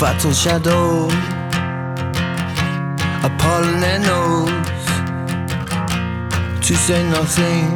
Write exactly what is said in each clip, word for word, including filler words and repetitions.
fatal shadow upon their nose to say nothing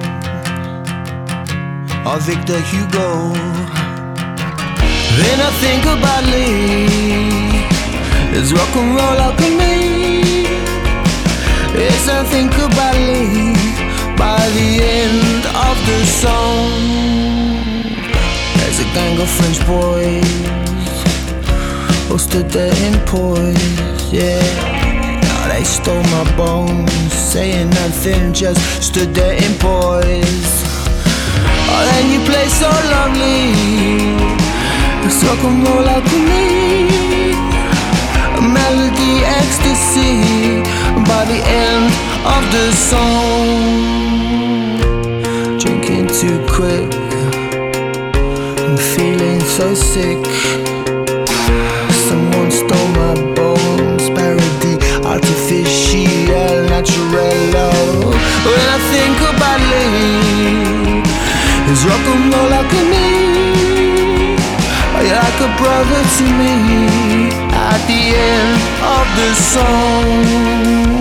of Victor Hugo. Then I think about Lee, it's rock and roll alchemy. Yes, I think about Lee by the end of the song. There's a gang of French boys who stood there in poise, yeah. Now they stole my bones, saying nothing, just stood there in poise. Oh, then you play so lovely, it's rock and roll alchemy, a melody ecstasy by the end of the song. Drinking too quick, I'm feeling so sick. Someone stole my bones, parody, artificial, naturello. When I think about Lee, it's rock and roll alchemy. You're like a brother to me at the end of the song.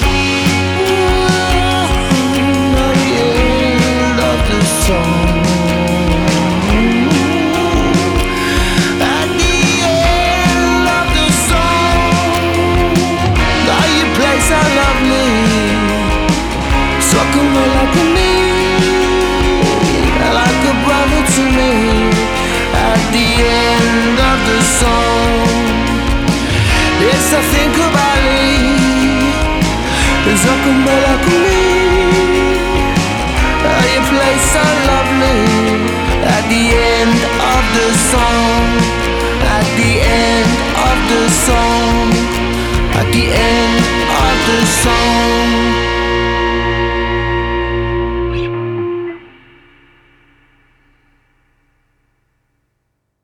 At the end of the song. At the end of the song. Now you play so lovely, so come on like me, like a brother to me. At the end of the song, yes, I think about it. It's rock and roll like me. How you play so lovely. At the end of the song, at the end of the song, at the end of the song.